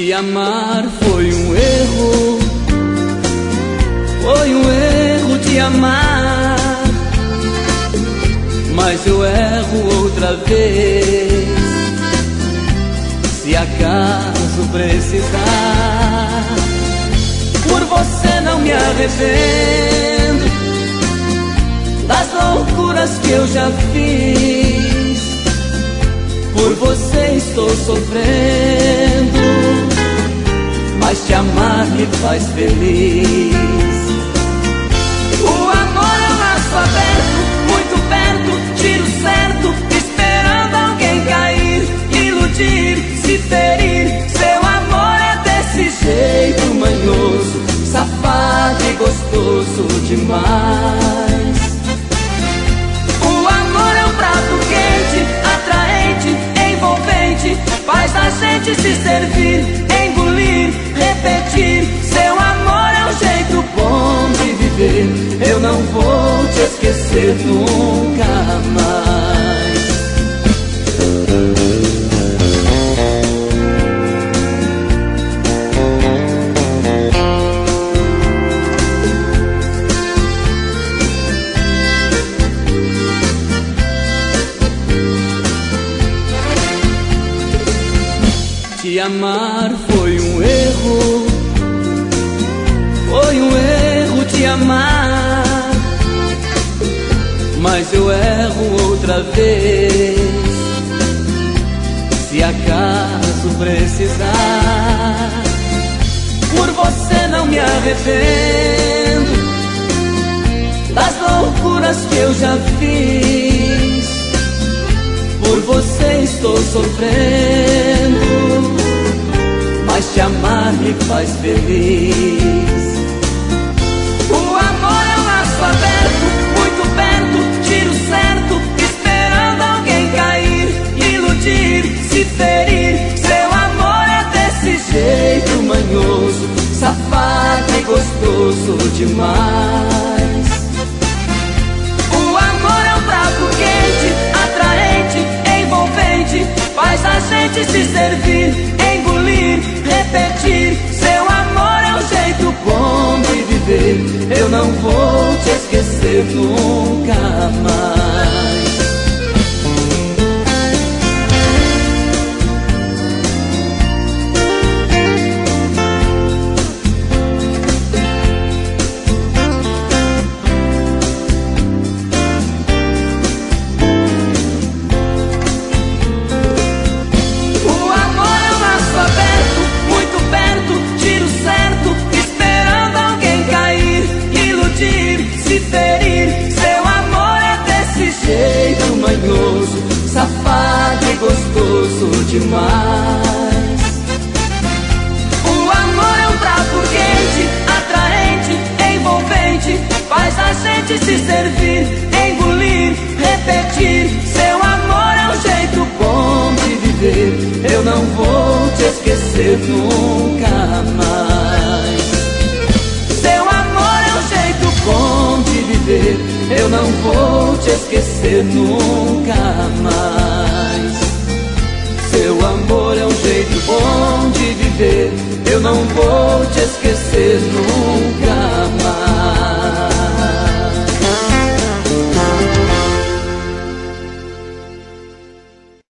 Te amar foi um erro, foi um erro te amar, mas eu erro outra vez, se acaso precisar. Por você não me arrependo das loucuras que eu já fiz, por você estou sofrendo, mas te amar me faz feliz. O amor é um laço aberto, muito perto, tiro certo, esperando alguém cair, iludir, se ferir. Seu amor é desse jeito manhoso, safado e gostoso demais. O amor é um prato quente, atraente, envolvente, faz a gente se servir, engolir, repetir. Seu amor é um jeito bom de viver, eu não vou te esquecer nunca mais. Te amar foi um erro, foi um erro te amar, mas eu erro outra vez, se acaso precisar. Por você não me arrependo das loucuras que eu já fiz, por você estou sofrendo, mas te amar me faz feliz. O amor é um laço aberto, muito perto, tiro certo, esperando alguém cair, iludir, se ferir. Seu amor é desse jeito manhoso, safado e gostoso demais. O amor é um prato quente, atraente, envolvente, faz a gente se servir, engolir, repetir. Seu amor é um jeito bom de viver, eu não vou te esquecer nunca mais. Safado e gostoso demais. O amor é um prato quente, atraente, envolvente, faz a gente se servir, engolir, repetir. Seu amor é um jeito bom de viver, eu não vou te esquecer nunca mais. Seu amor é um jeito bom de viver, eu não vou te esquecer nunca mais. Seu amor é um jeito bom de viver, eu não vou te esquecer nunca